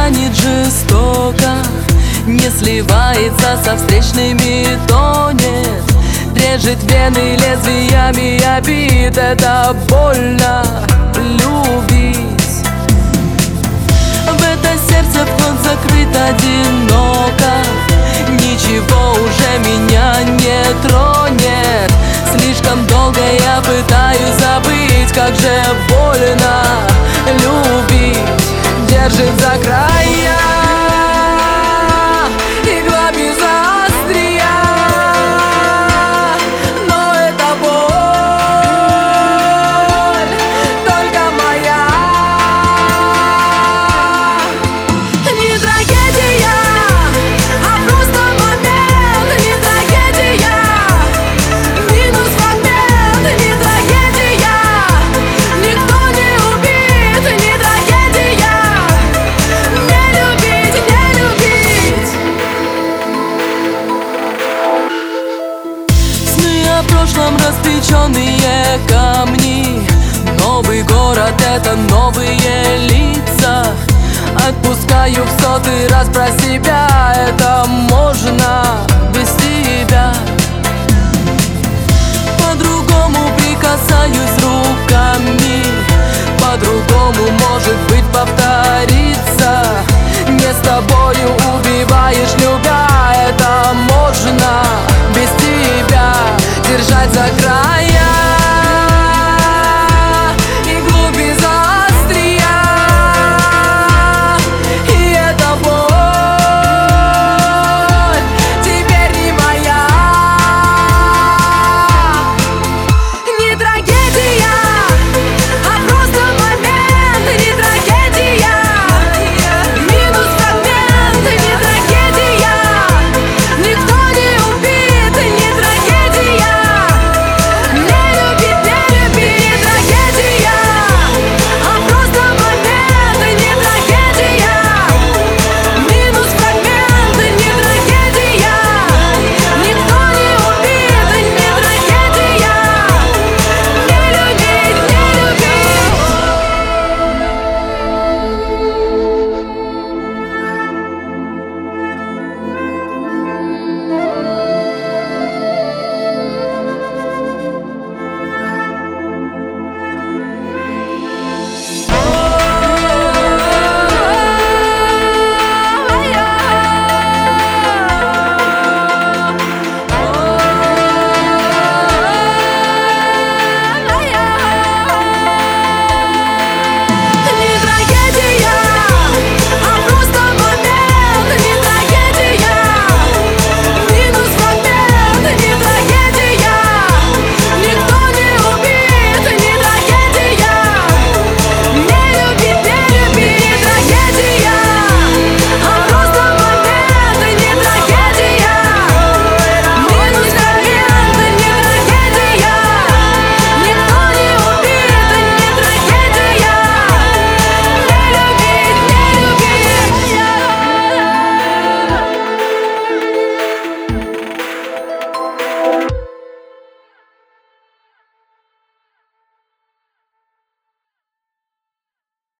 ранит жестоко, не сливается со встречными, тонет, режет вены лезвиями обид. Это больно любить. В это сердце вход закрыт, одиноко, ничего уже меня не тронет. Слишком долго я пытаюсь забыть, как же больно любить. Держит за края, игла без острия, но это боль только моя. Не трагедия, а просто момент. Не трагедия, минус фрагмент. Не трагедия, никто не убит. Не трагедия, не любить, не любить. Сны о прошлом, распеченные камни. Новый город — это новые лица. Отпускаю в 100-й раз про себя.